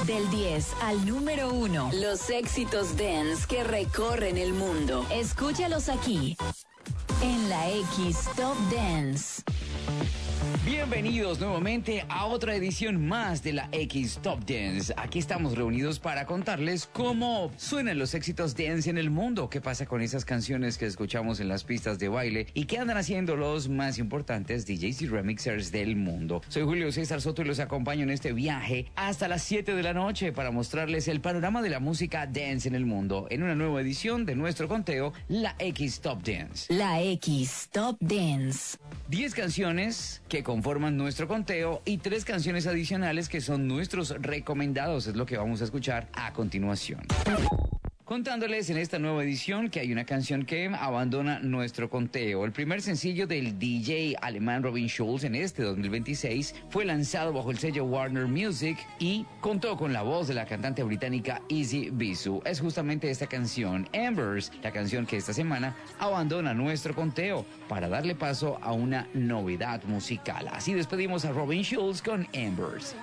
Del 10 al número 1. Los éxitos dance que recorren el mundo. Escúchalos aquí, en la X Top Dance. Bienvenidos nuevamente a otra edición más de la X Top Dance. Aquí estamos reunidos para contarles cómo suenan los éxitos dance en el mundo, qué pasa con esas canciones que escuchamos en las pistas de baile y qué andan haciendo los más importantes DJs y remixers del mundo. Soy Julio César Soto y los acompaño en este viaje hasta las 7 de la noche para mostrarles el panorama de la música dance en el mundo en una nueva edición de nuestro conteo, la X Top Dance. La X Top Dance. 10 canciones que conforman nuestro conteo y 3 canciones adicionales que son nuestros recomendados, es lo que vamos a escuchar a continuación. Contándoles en esta nueva edición que hay una canción que abandona nuestro conteo. El primer sencillo del DJ alemán Robin Schulz en este 2026 fue lanzado bajo el sello Warner Music y contó con la voz de la cantante británica Izzy Bisu. Es justamente esta canción, Embers, la canción que esta semana abandona nuestro conteo para darle paso a una novedad musical. Así despedimos a Robin Schulz con Embers.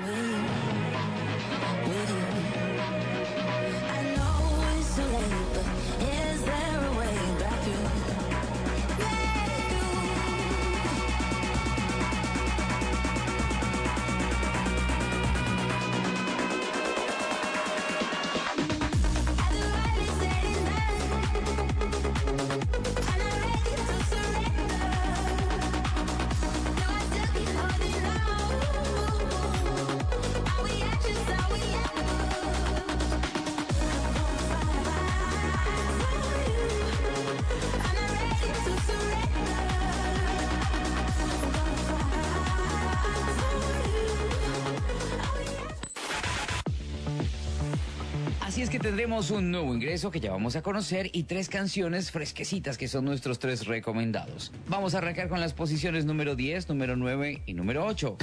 Así es que tendremos un nuevo ingreso que ya vamos a conocer y 3 canciones fresquecitas que son nuestros 3 recomendados. Vamos a arrancar con las posiciones número 10, número 9 y número 8.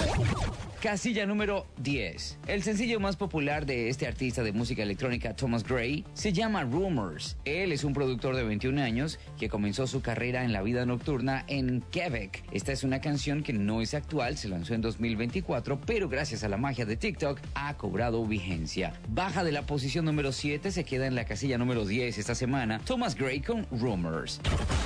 Casilla número 10. El sencillo más popular de este artista de música electrónica, Thomas Gray, se llama Rumors. Él es un productor de 21 años que comenzó su carrera en la vida nocturna en Quebec. Esta es una canción que no es actual, se lanzó en 2024, pero gracias a la magia de TikTok ha cobrado vigencia. Baja de la posición número 7, se queda en la casilla número 10 esta semana, Thomas Gray con Rumors.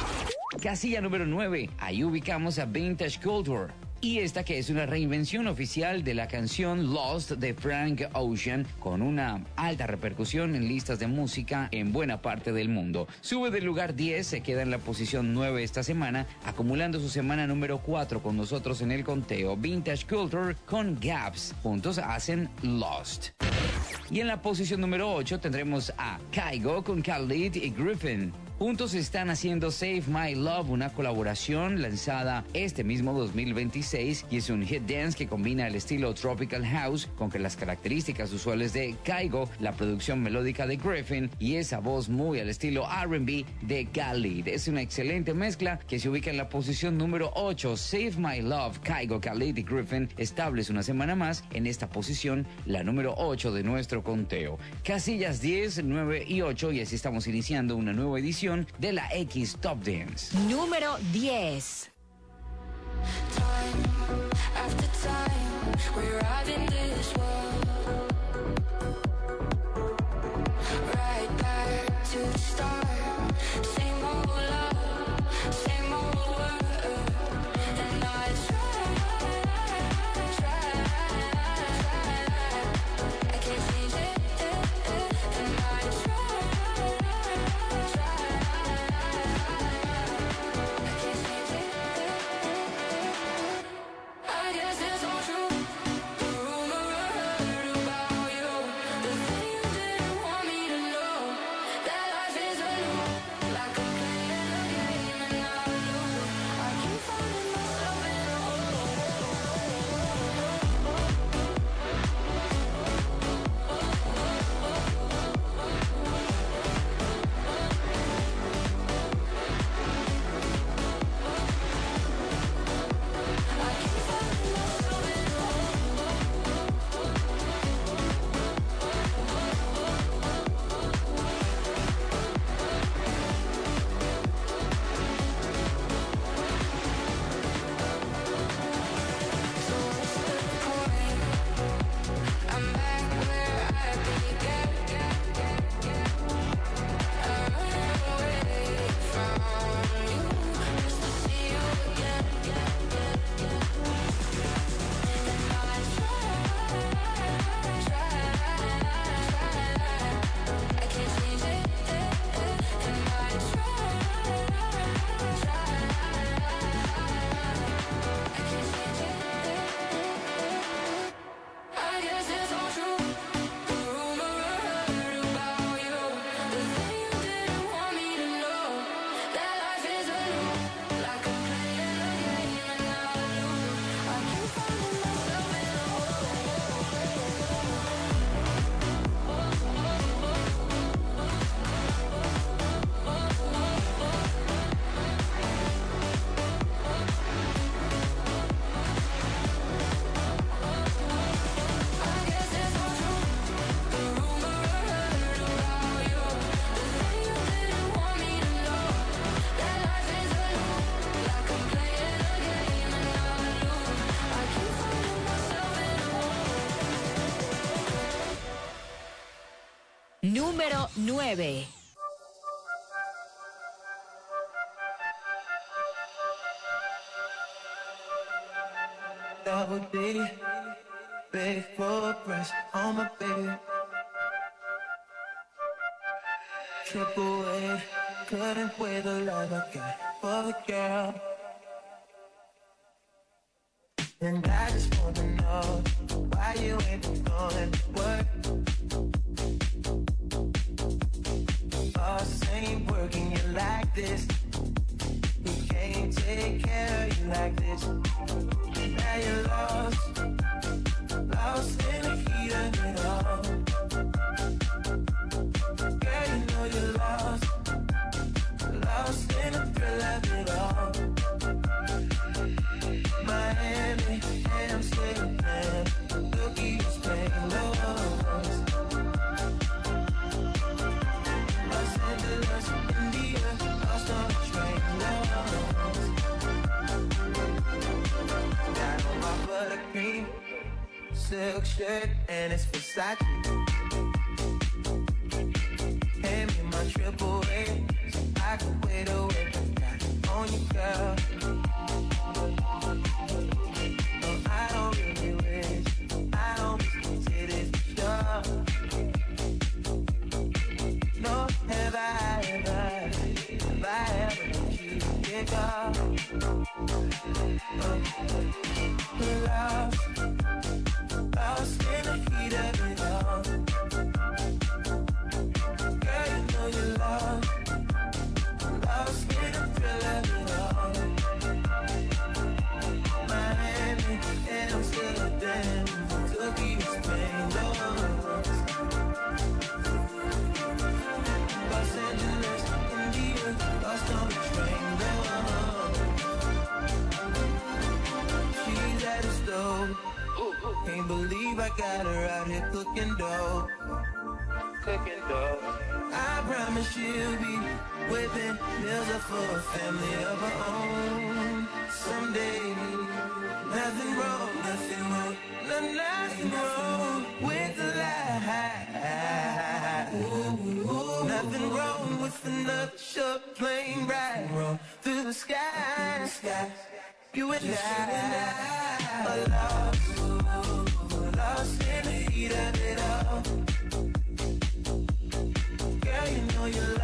Casilla número 9. Ahí ubicamos a Vintage Culture. Y esta que es una reinvención oficial de la canción Lost de Frank Ocean, con una alta repercusión en listas de música en buena parte del mundo. Sube del lugar 10, se queda en la posición 9 esta semana, acumulando su semana número 4 con nosotros en el conteo. Vintage Culture con Gaps, juntos hacen Lost. Y en la posición número 8 tendremos a Kygo con Khalid y Griffin. Juntos están haciendo Save My Love, una colaboración lanzada este mismo 2026 y es un hit dance que combina el estilo Tropical House con las características usuales de Kygo, la producción melódica de Griffin y esa voz muy al estilo R&B de Khalid. Es una excelente mezcla que se ubica en la posición número 8. Save My Love, Kygo, Khalid y Griffin establece una semana más en esta posición, la número 8 de nuestro conteo. Casillas 10, 9 y 8 y así estamos iniciando una nueva edición de la X Top Dance. Número 10. I guess it's all true. Número 9. Double D, big full press on my baby. Triple A, couldn't wait the love I got for the girl. And I just wanna know why you ain't been going to work. Boss ain't working you like this. He can't take care of you like this. Now you're lost in the heat of it all. Girl, you know you're lost in the thrill of it all. Miami, Amsterdam, Tokyo, Spain, Los Angeles, India, lost on the train, got on my buttercream silk shirt and it's Versace. Hand me my triple A, so I can wait away. Got on you, girl. No, I don't really wish, I don't miss it is sure. No, have I ever let you get off? Lost in the heat of it all. Girl, you know you're lost in the thrill of it all. Miami, Amsterdam, Tokyo, Spain, Los Angeles, India, lost on the train, she's at the stove. Can't believe I got her out here cooking dough. I promise she'll be whipping meals up for a family of her own someday. Nothing wrong with the lie. Nothing wrong with another short plane ride through the sky. You and I are lost in the heat of it all. Girl, you know you're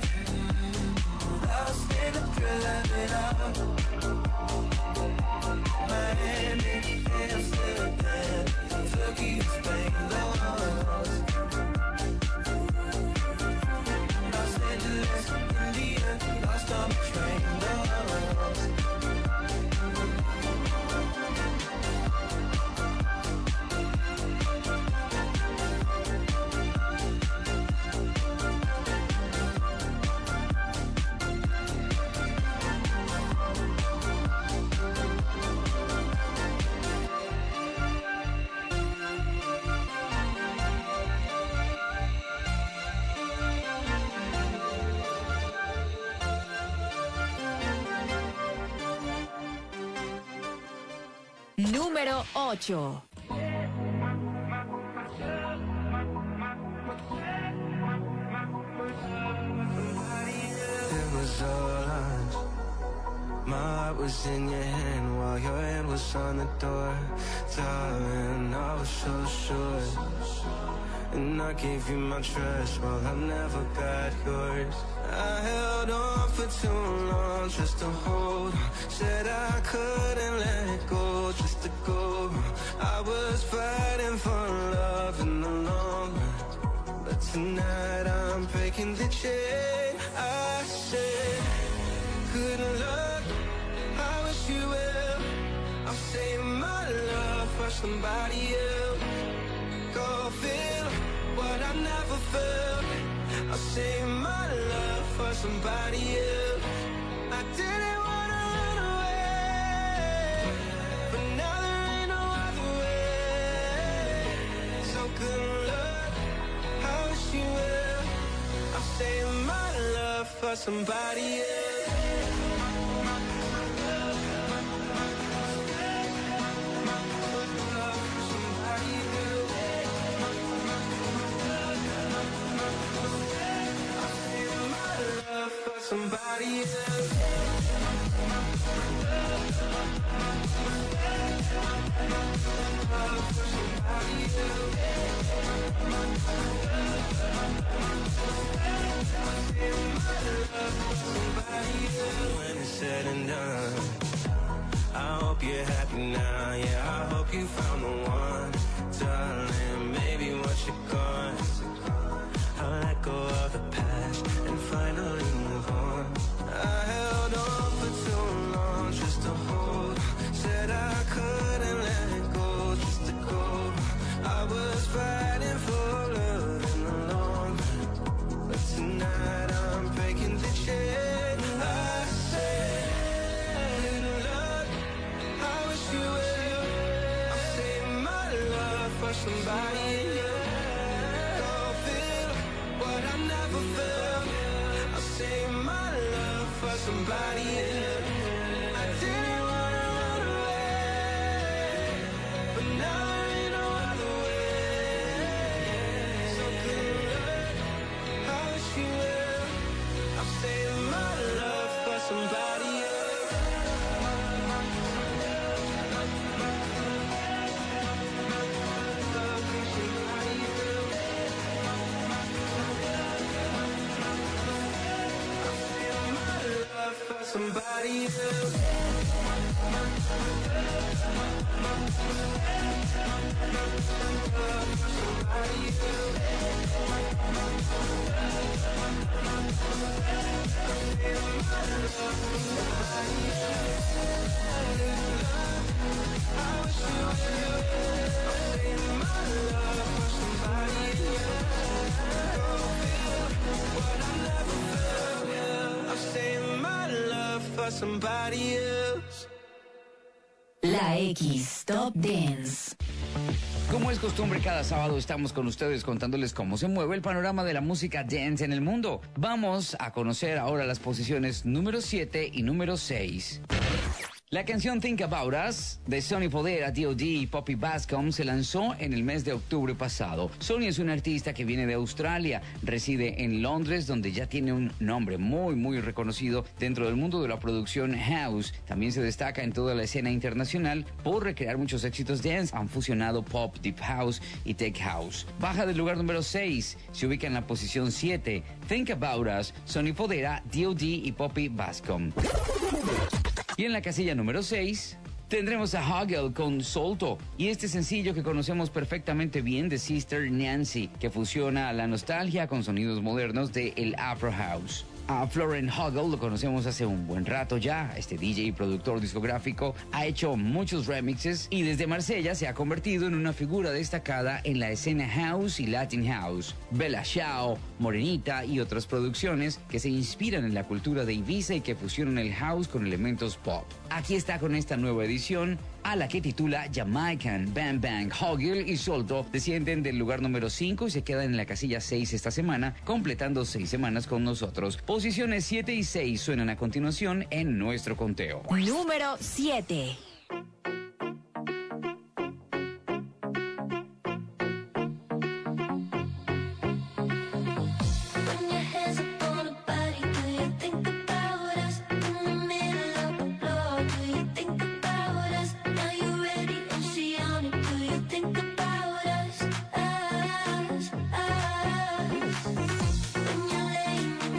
lost in the thrill of it all. Miami, Amsterdam, Tokyo, Spain, Los Angeles, India, lost on the train, Número 8. It was all us. My heart was in your hand while your hand was on the door. Darling, I was so sure. And I gave you my trust while I never got yours. I held on for too long just to hold on. Said I couldn't let it go just to go. I was fighting for love in the long run, but tonight I'm breaking the chain. I said, good luck, I wish you well. I'm saving my love for somebody else. Go feel what I never felt. I'll save my love for somebody else. I didn't wanna run away, but now there ain't no other way. So good luck, I wish you well. I'll save my love for somebody else. somebody else. When it's said and done, I hope you're happy now. Yeah, I hope you found the one, darling. Maybe once you're gone, I'll let go of the past and finally move on. I held on for too long just to hold. Said I couldn't let go just to go. I was fighting for love in the long run, but tonight I'm breaking the chain. I said, love, I wish you well. I'm saving my love for somebody else. Don't feel what I never felt. I'll save my love for somebody else. I didn't wanna run away, but now there ain't no other way. So good luck, I wish you well. I'm saving my love for somebody else. For somebody else. Somebody else. La X Top Dance. Como es costumbre, cada sábado estamos con ustedes contándoles cómo se mueve el panorama de la música dance en el mundo. Vamos a conocer ahora las posiciones número 7 y número 6. La canción Think About Us de Sonny Fodera, D.O.D. y Poppy Bascom se lanzó en el mes de octubre pasado. Sonny es un artista que viene de Australia, reside en Londres, donde ya tiene un nombre muy reconocido dentro del mundo de la producción house. También se destaca en toda la escena internacional por recrear muchos éxitos dance. Han fusionado pop, deep house y tech house. Baja del lugar número 6, se ubica en la posición 7. Think About Us, Sonny Fodera, D.O.D. y Poppy Bascom. Y en la casilla número 6 tendremos a Huggle con Solto y este sencillo que conocemos perfectamente bien de Sister Nancy, que fusiona la nostalgia con sonidos modernos de el Afro House. A Florent Huggle lo conocemos hace un buen rato ya. Este DJ y productor discográfico ha hecho muchos remixes y desde Marsella se ha convertido en una figura destacada en la escena house y Latin house. Bella Ciao, Morenita y otras producciones que se inspiran en la cultura de Ibiza y que fusionan el house con elementos pop. Aquí está con esta nueva edición, a la que titula Jamaican. Bam Bang, Huggle y Solto descienden del lugar número 5 y se quedan en la casilla 6 esta semana, completando 6 semanas con nosotros. Posiciones 7 y 6 suenan a continuación en nuestro conteo. Número 7.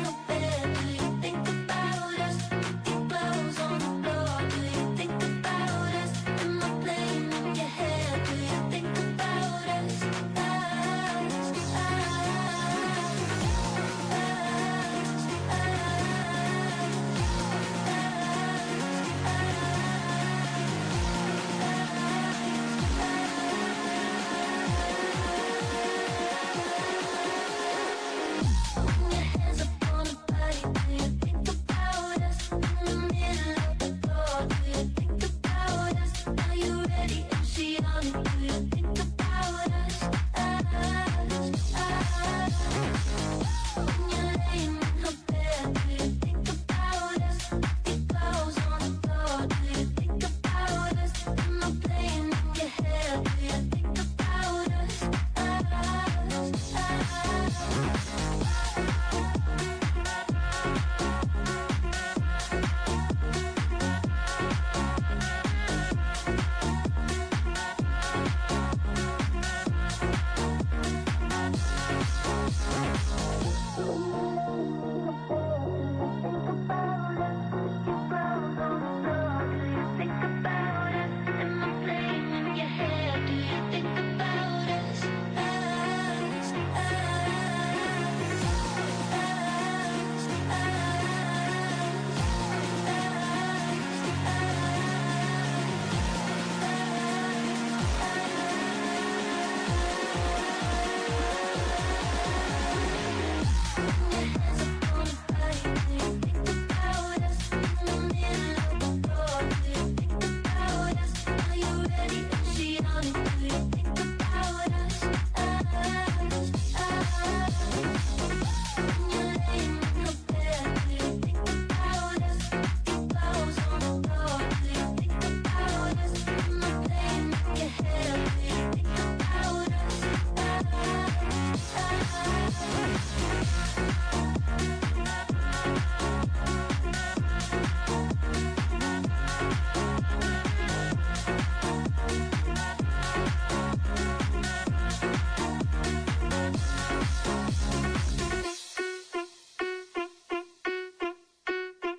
Think about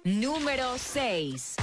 Número 6.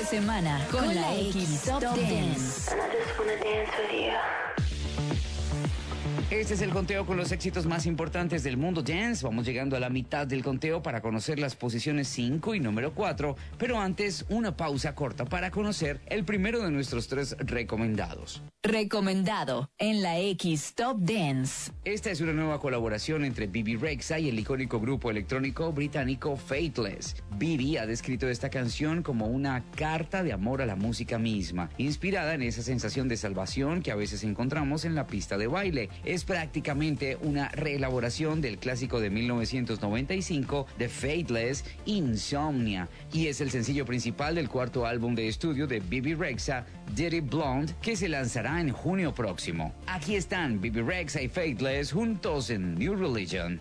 semana con la X Top Dance. And I just wanna dance with you. Este es el conteo con los éxitos más importantes del mundo dance. Vamos llegando a la mitad del conteo para conocer las posiciones 5 y número 4, pero antes una pausa corta para conocer el primero de nuestros 3 recomendados. Recomendado en la X Top Dance. Esta es una nueva colaboración entre Bebe Rexha y el icónico grupo electrónico británico Faithless. Bebe ha descrito esta canción como una carta de amor a la música misma, inspirada en esa sensación de salvación que a veces encontramos en la pista de baile. Es prácticamente una reelaboración del clásico de 1995 de Faithless, Insomnia, y es el sencillo principal del cuarto álbum de estudio de Bebe Rexha, Dirty Blonde, que se lanzará en junio próximo. Aquí están Bebe Rexha y Faithless juntos en New Religion.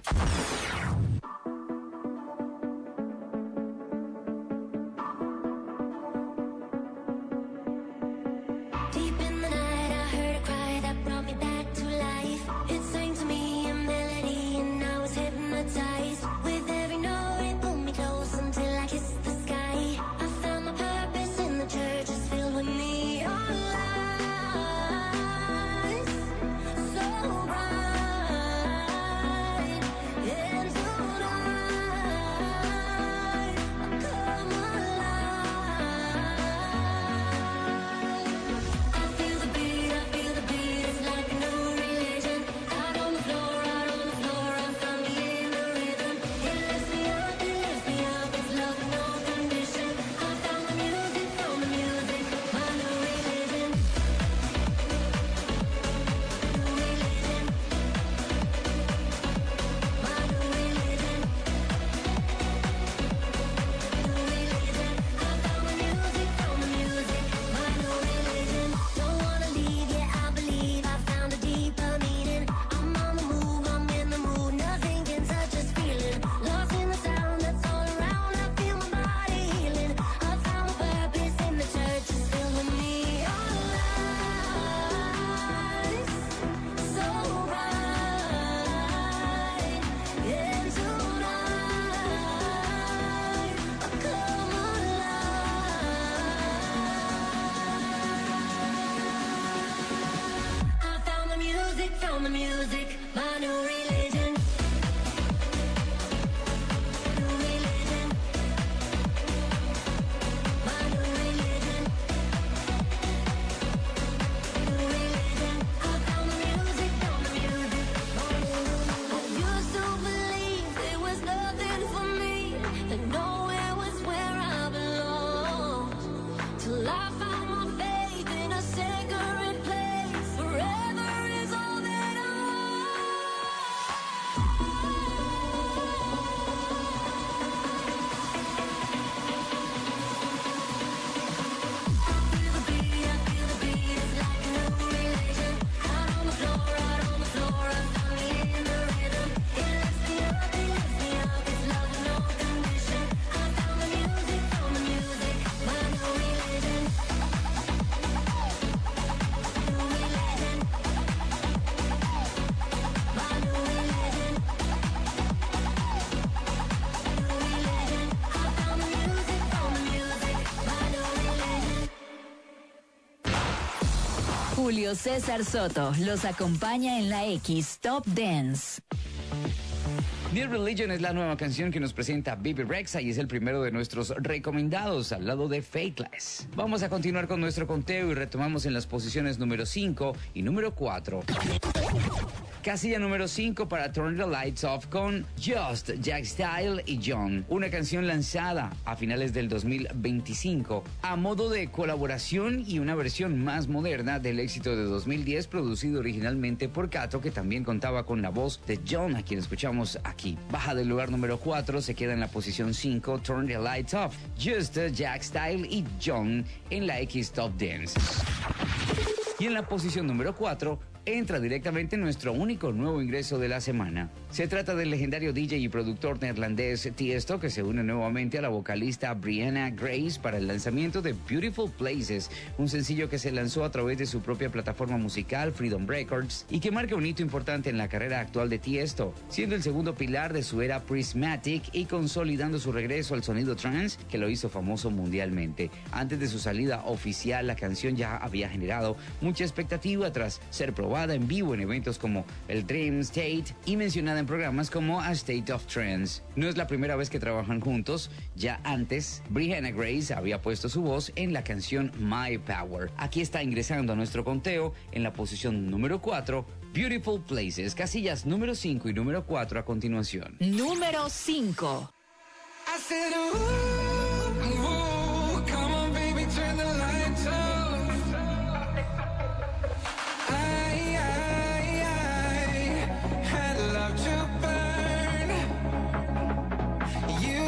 Julio César Soto los acompaña en la X Top Dance. New Religion es la nueva canción que nos presenta Bebe Rexha y es el primero de nuestros recomendados al lado de Faithless. Vamos a continuar con nuestro conteo y retomamos en las posiciones número 5 y número 4. Casilla número 5 para Turn the Lights Off con Just, Jack Style y John, una canción lanzada a finales del 2025 a modo de colaboración y una versión más moderna del éxito de 2010 producido originalmente por Kato, que también contaba con la voz de John, a quien escuchamos aquí. Baja del lugar número 4, se queda en la posición 5 Turn the Lights Off, Just, Jack Style y John en la X Top Dance. Y en la posición número 4, entra directamente en nuestro único nuevo ingreso de la semana. Se trata del legendario DJ y productor neerlandés Tiesto, que se une nuevamente a la vocalista Brianna Grace para el lanzamiento de Beautiful Places, un sencillo que se lanzó a través de su propia plataforma musical Freedom Records y que marca un hito importante en la carrera actual de Tiesto, siendo el segundo pilar de su era Prismatic y consolidando su regreso al sonido trance que lo hizo famoso mundialmente. Antes de su salida oficial, la canción ya había generado mucha expectativa tras ser probada en vivo en eventos como el Dream State y mencionada en programas como A State of Trance. No es la primera vez que trabajan juntos, ya antes Brianna Grace había puesto su voz en la canción My Power. Aquí está ingresando a nuestro conteo en la posición número 4, Beautiful Places, casillas número 5 y número 4 a continuación. Número 5. I said, ooh, ooh, come on, baby, turn the lights off. I had love to burn. You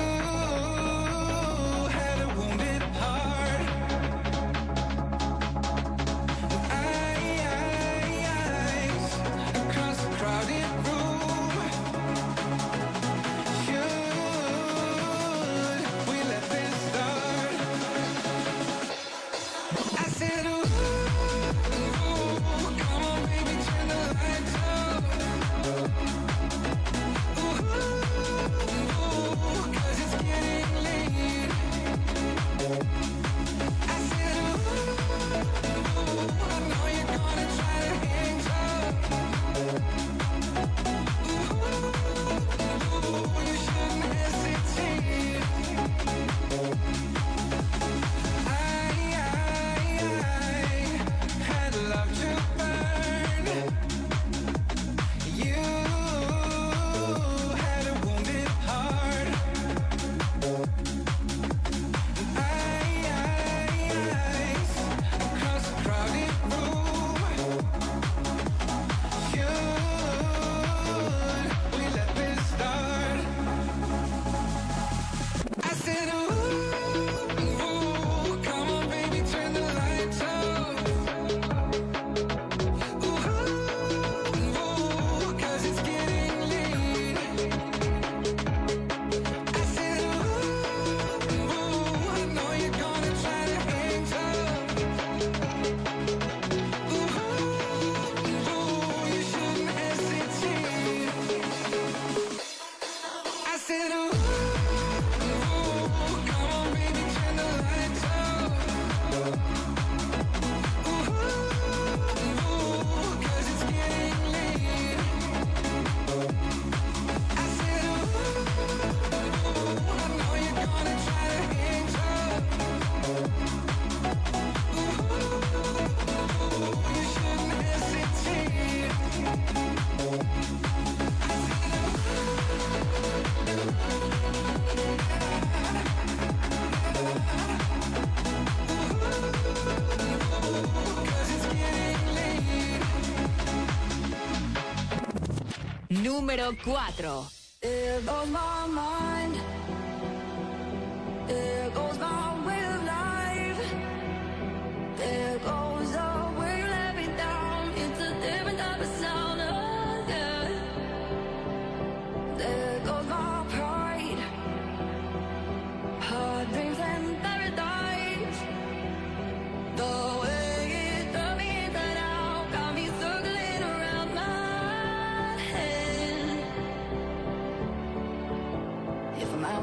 had a wounded heart. Eyes across the crowded room. Should we let this start? I said, ooh, come on, baby, turn the lights off. Ooh, 'cause it's getting late. I said, ooh, I know you're gonna try to hang tough. Ooh, you shouldn't hesitate. I had love to burn. You had a wounded heart. Eyes across the crowded room. Should we let this start? I said, ooh, come on, baby, turn the lights off. Ooh, 'cause it's getting late. I said, ooh, I know you're gonna try to hang tough. Ooh, you shouldn't hesitate. I said, ooh, come on, baby, turn the lights off. Ooh, 'cause it's getting late. I said, ooh, I know you're gonna try to hang tough. Ooh, you shouldn't hesitate. Cause it's getting late. Número 4. There goes my mind. There goes my way of life. There goes the way you let me down. It's a different type of sound. Yeah. There goes my pride. Hard dreams and paradise. The way it turned me inside out got me circling around my head. If I'm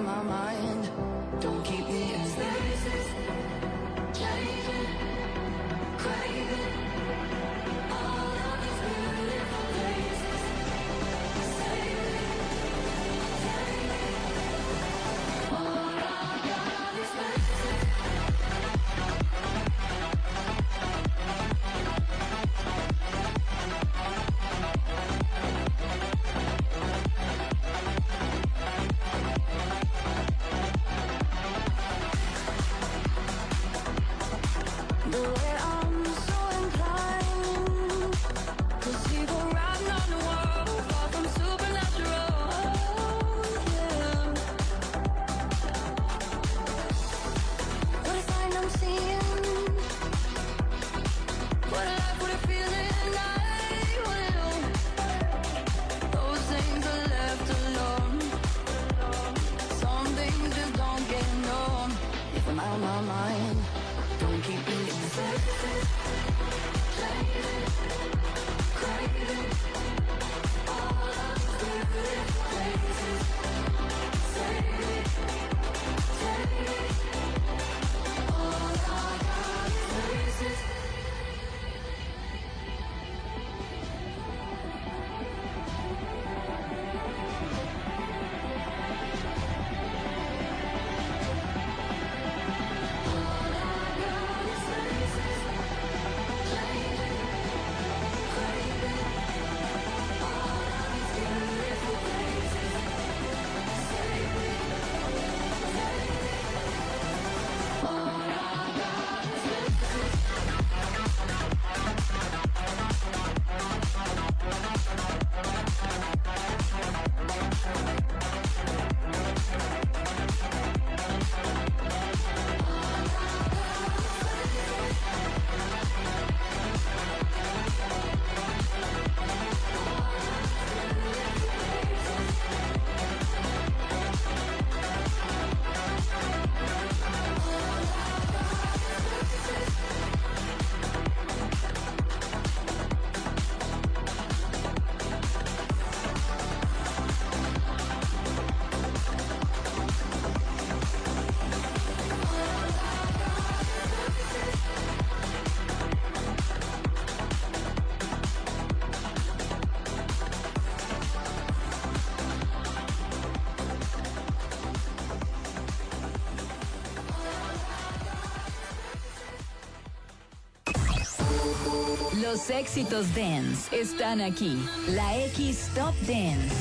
Los éxitos dance están aquí. La X Top Dance.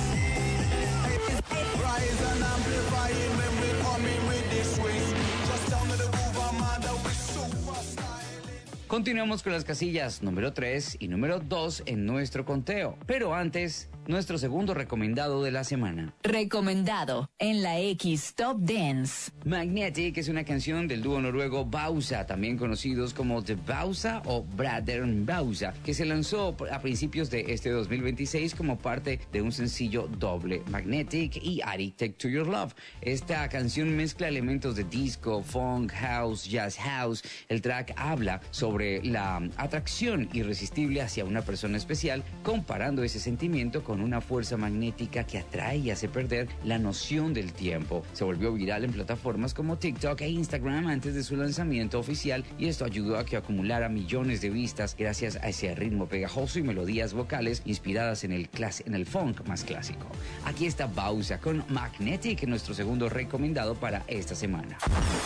Rise and amplifying when we coming with this swing. Just down to the groove, I'm under with super styling. Continuamos con las casillas número 3 y número 2 en nuestro conteo. Pero antes, nuestro segundo recomendado de la semana. Recomendado en la X Top Dance. Magnetic es una canción del dúo noruego Bausa, también conocidos como The Bausa o Bradern Bausa, que se lanzó a principios de este 2026 como parte de un sencillo doble, Magnetic y Addicted to Your Love. Esta canción mezcla elementos de disco, funk, house, jazz house. El track habla sobre la atracción irresistible hacia una persona especial, comparando ese sentimiento con una fuerza magnética que atrae y hace perder la noción del tiempo. Se volvió viral en plataformas como TikTok e Instagram antes de su lanzamiento oficial, y esto ayudó a que acumulara millones de vistas gracias a ese ritmo pegajoso y melodías vocales inspiradas en el funk más clásico. Aquí está Bausa con Magnetic, nuestro segundo recomendado para esta semana.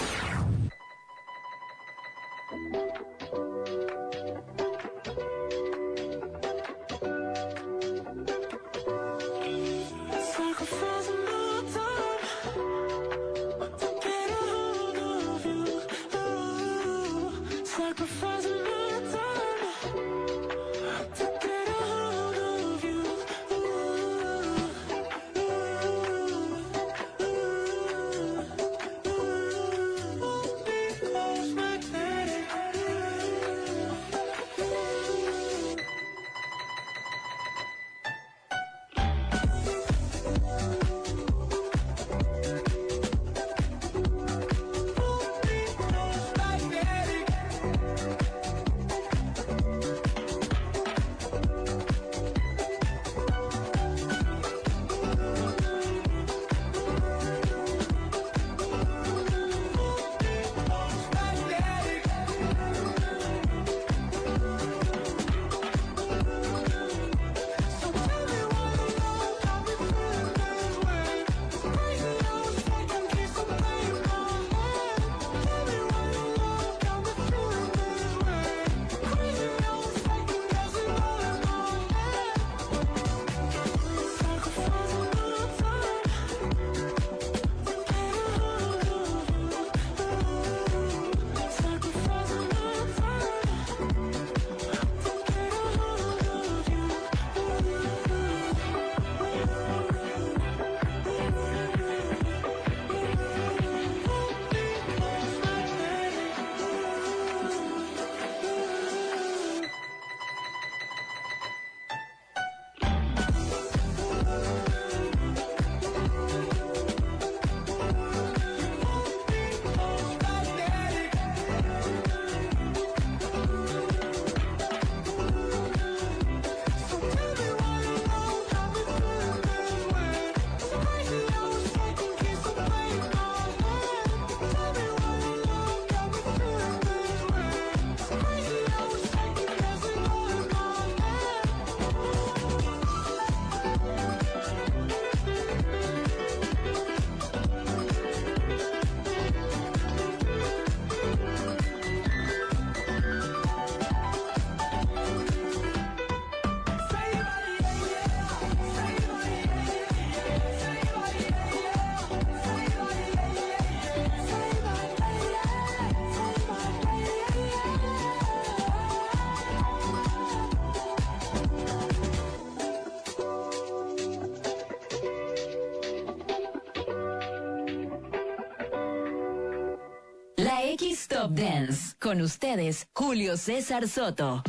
X Top Dance. Con ustedes, Julio César Soto.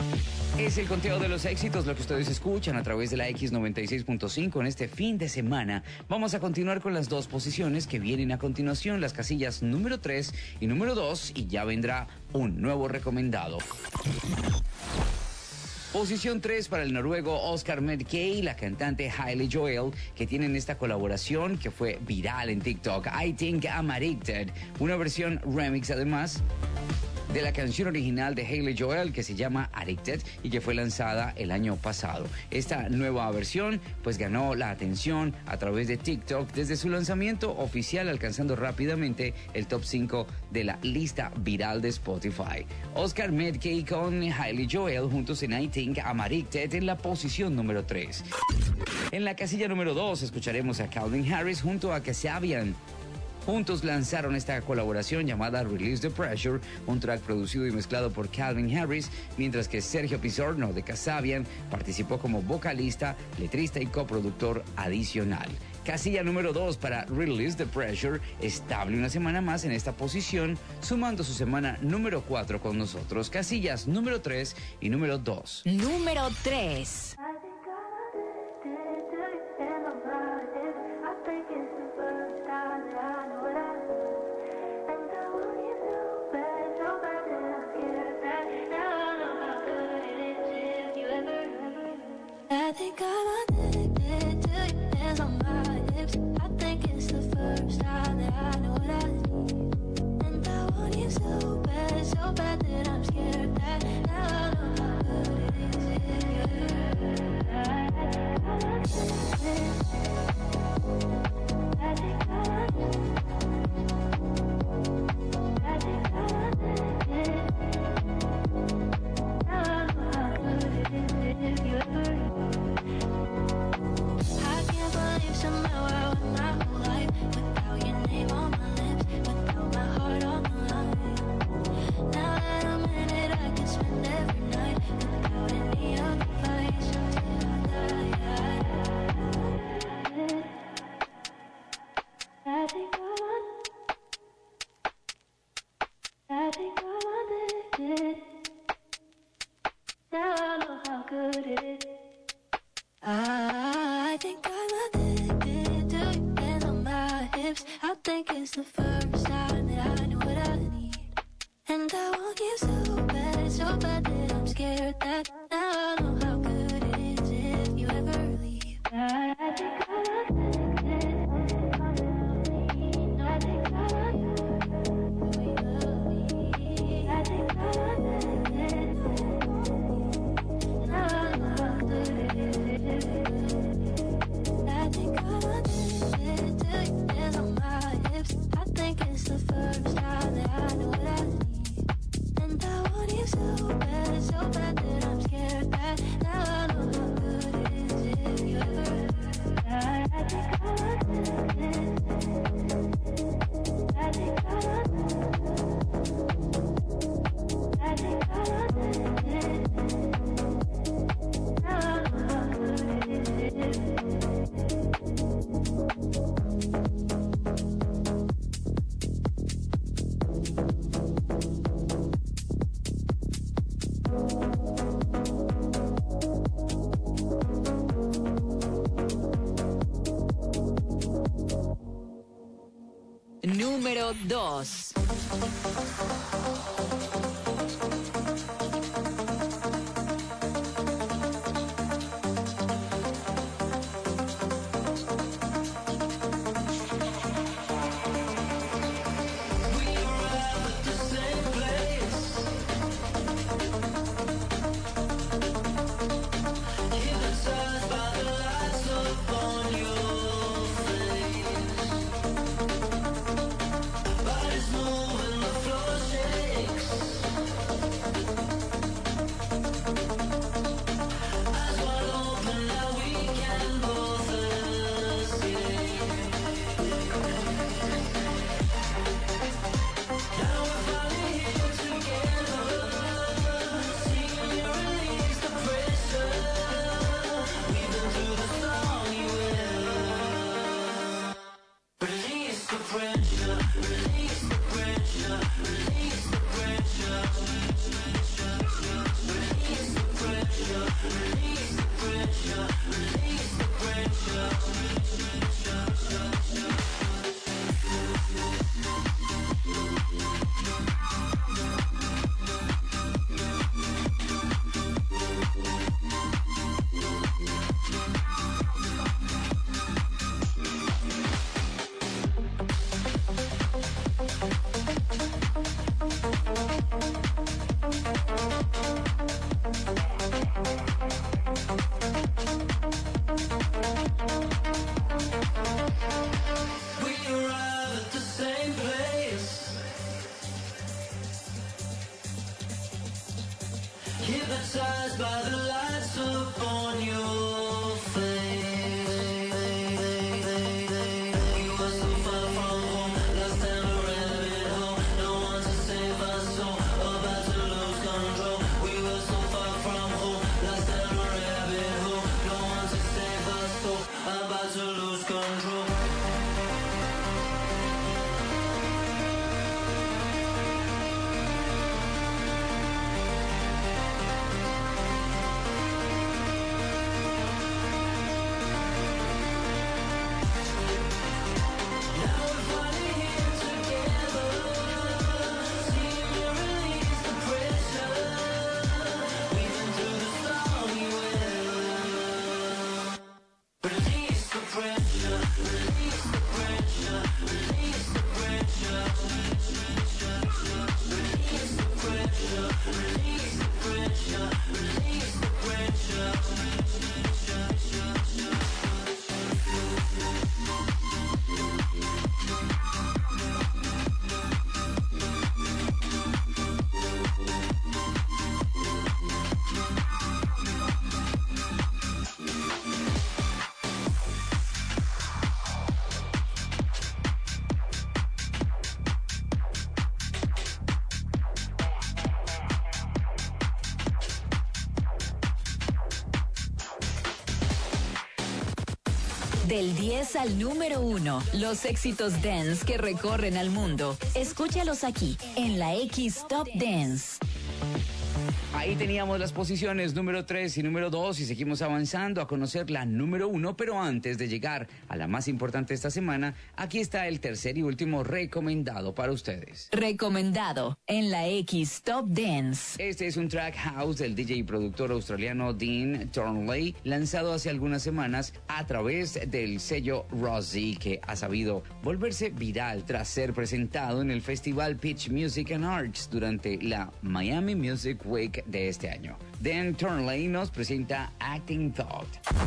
Es el conteo de los éxitos, lo que ustedes escuchan a través de la X96.5 en este fin de semana. Vamos a continuar con las dos posiciones que vienen a continuación, las casillas número 3 y número 2, y ya vendrá un nuevo recomendado. Posición 3 para el noruego Oscar Medkey y la cantante Hailey Joel, que tienen esta colaboración que fue viral en TikTok, I Think I'm Addicted, una versión remix además de la canción original de Haley Joel que se llama Addicted y que fue lanzada el año pasado. Esta nueva versión pues ganó la atención a través de TikTok desde su lanzamiento oficial, alcanzando rápidamente el top 5 de la lista viral de Spotify. Oscar Medkey con Haley Joel juntos en I Think I'm Addicted en la posición número 3. En la casilla número 2 escucharemos a Calvin Harris junto a Kasabian. Juntos lanzaron esta colaboración llamada Release the Pressure, un track producido y mezclado por Calvin Harris, mientras que Sergio Pisorno de Kasabian participó como vocalista, letrista y coproductor adicional. Casilla número 2 para Release the Pressure, estable una semana más en esta posición, sumando su semana número 4 con nosotros. Casillas número 3 y número 2. Número 3. I think I'm addicted to your hands on my hips. I think it's the first time that I know what I need. And I want you so bad that I'm scared that now I know how good it is if you ever. I think I'm addicted. I think I'm addicted. Now I know how good it is if you ever. I can't believe somehow I went my whole life without your name on my lips, without my heart on the line. Now that I'm in it, I can spend every night without any other vice until I die. I think I'm addicted. Now I know how good it is. I think I'm addicted to your hands on my hips. I think it's the first time that I know what I need. And I want you so bad that I'm scared that now I know how good it is if you ever leave. I think I'm addicted. I think I'm addicted. I think I'm addicted. Now I know how good it is. I think I'm addicted to your hands on my hips. I think it's the first time that I know what I need. And I want you so bad that I'm scared that now I know how good it is if you ever. I think I'm addicted. I think I'm addicted. I think I'm addicted. Now I know how good it is. Número 2. Del 10 al número 1, los éxitos dance que recorren al mundo. Escúchalos aquí, en la X Top Dance. Ahí teníamos las posiciones número 3 y número 2 y seguimos avanzando a conocer la número 1, pero antes de llegar a la más importante esta semana, aquí está el tercer y último recomendado para ustedes. Recomendado en la X Top Dance. Este es un track house del DJ y productor australiano Dean Turnley, lanzado hace algunas semanas a través del sello Rosie, que ha sabido volverse viral tras ser presentado en el festival Pitch Music and Arts durante la Miami Music Week de este año. Dan Turnley nos presenta Acting Thought.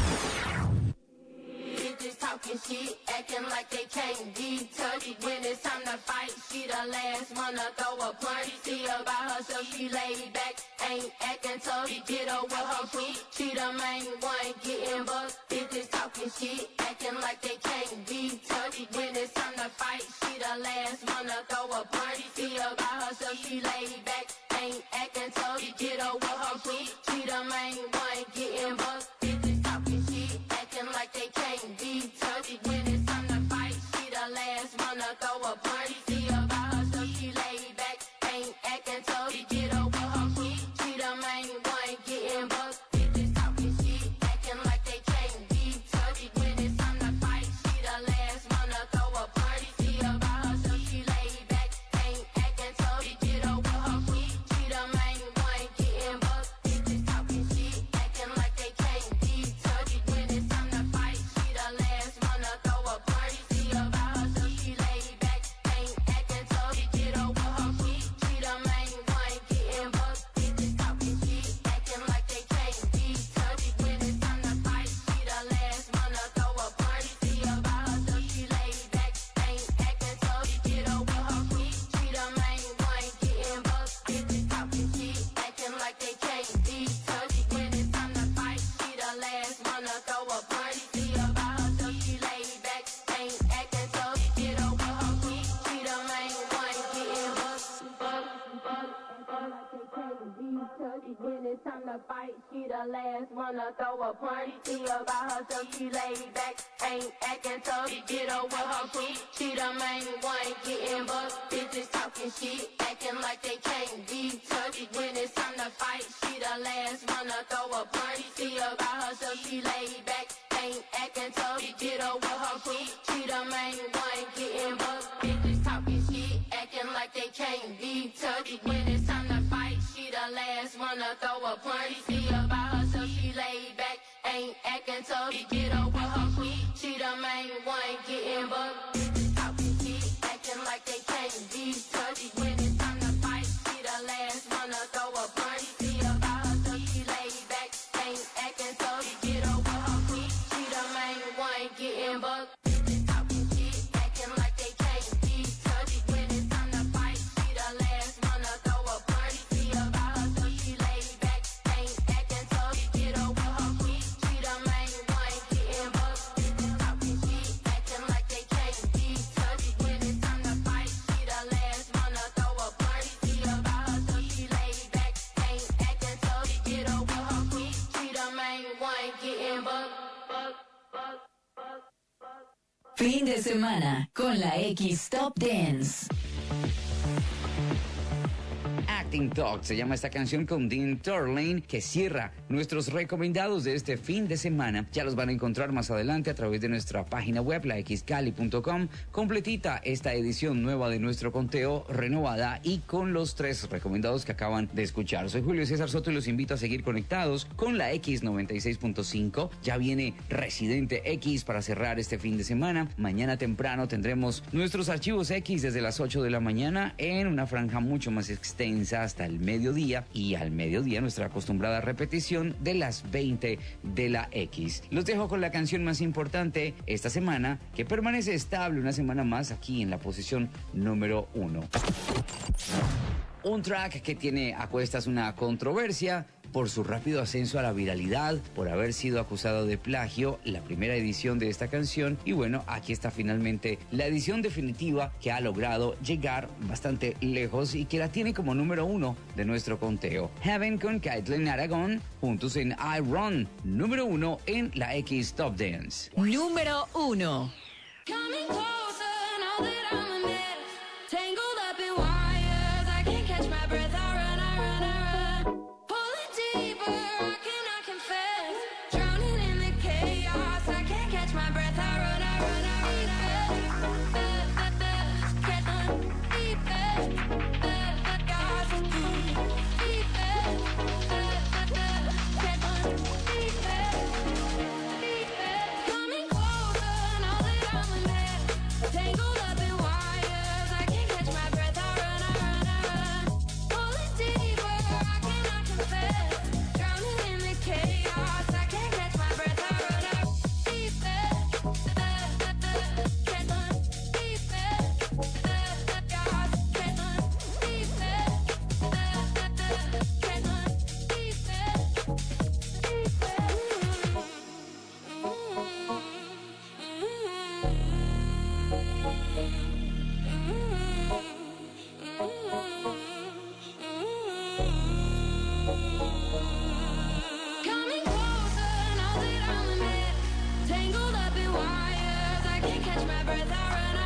Bitches talking shit, acting like they can't be touched. When it's time to fight, she the last one to throw a punch. See about herself, she laid back, ain't acting tough. Get her with her crew, she the main one getting bucked. Bitches talking shit, acting like they can't be touched. When it's time to fight, she the last one to throw a punch. See about herself, she laid back, ain't acting tough. Get her with her crew, she the main one getting bucked. Bitches talking shit, acting like they can't be touched. When it's time to fight, she the last one to throw a punch. See about herself, she laid back, ain't acting tough. Get her with her crew, she the main one getting bucked. Bitches talking shit, acting like they can't be touched. When it's time to fight, she the last one to throw a punch. See about herself, she laid back, ain't acting tough. Get her with her crew, she the main one getting bucked. Bitches talking shit, acting like they can't be touched. When it's time to fight, she the last one to throw a punch. See about herself, she laid back, ain't acting tough. Get her with her crew, she the main one getting bucked. Bitches talking shit, acting like they can't be touched. When it's time to fight, she the last one to throw a punch. See about herself, she laid back, ain't acting tough. Get her with her crew, she the main one getting bucked. Bitches talking shit, acting like they can't be touched. When it's time to fight, she the last one to throw a punch. See about herself, she laid back, ain't acting tough. Get her with her crew, she the main one getting bucked. When it's time to fight, she the last one to throw a punch. See about herself, she laid back, ain't acting tough. Get her with her crew, she the main one getting bucked. Bitches talking shit, acting like they can't be touched. When it's time to fight, she the last one to throw a punch. See about herself, she laid back, ain't acting tough. Get her with her crew, she the main one getting bucked. Bitches talking shit, acting like they can't be touched. When it's time to fight, she the last one to throw a punch. See about herself, she laid back, ain't acting tough. Get her with her crew, she the main one getting bucked. Bitches talking shit, acting like they can't be touched. When it's time to fight, she the last one to throw a punch. See about herself, she laid back, ain't acting tough. Get her with her crew, she the main one getting bucked. Bitches talking shit, acting like they can't be touched. When it's time to fight, she the last one to throw a punch. See about herself, she laid back, ain't acting tough. Get her with her crew, she the main one getting bucked. Bitches talking shit, acting like they can't be touched. When it's time to fight, she the last one to throw a punch. See about herself, she laid back, ain't acting tough. Get her with her crew, she the main one getting bucked. Fin de semana con la X Top Dance. Acting Talk se llama esta canción con Dean Turnley, que cierra nuestros recomendados de este fin de semana. Ya los van a encontrar más adelante a través de nuestra página web, laxcali.com. Completita esta edición nueva de nuestro conteo, renovada y con los 3 recomendados que acaban de escuchar. Soy Julio César Soto y los invito a seguir conectados con la X96.5. Ya viene Residente X para cerrar este fin de semana. Mañana temprano tendremos nuestros archivos X desde las 8 de la mañana en una franja mucho más extensa hasta el mediodía, y al mediodía nuestra acostumbrada repetición de las 20 de la X. Los dejo con la canción más importante esta semana, que permanece estable una semana más aquí en la posición número 1. Un track que tiene a cuestas una controversia, por su rápido ascenso a la viralidad, por haber sido acusado de plagio la primera edición de esta canción. Y bueno, aquí está finalmente la edición definitiva que ha logrado llegar bastante lejos y que la tiene como número 1 de nuestro conteo. Heaven con Caitlin Aragon juntos en I Run, número 1 en la X Top Dance. Número 1. Coming closer, now that I'm a mess. Tangled up in wires, I can't catch my breath. I run, I run, I run. Pulling deeper, I confess. Drowning in the chaos, I can't catch my breath. I run, I run, I run, I run. Get the deepest, chaos is deep, deepest, get the deepest, deepest. Coming closer, now that I'm a mess. Tangled up in wires, I can't catch my breath. I run, I run, I run. Pulling deeper, I cannot confess. Drowning in the chaos, I can't catch my breath. I run, I run. Deepest, get the deepest, chaos, get the Coming closer, now that I'm a mess. Tangled up in wires, I can't catch my breath. I run,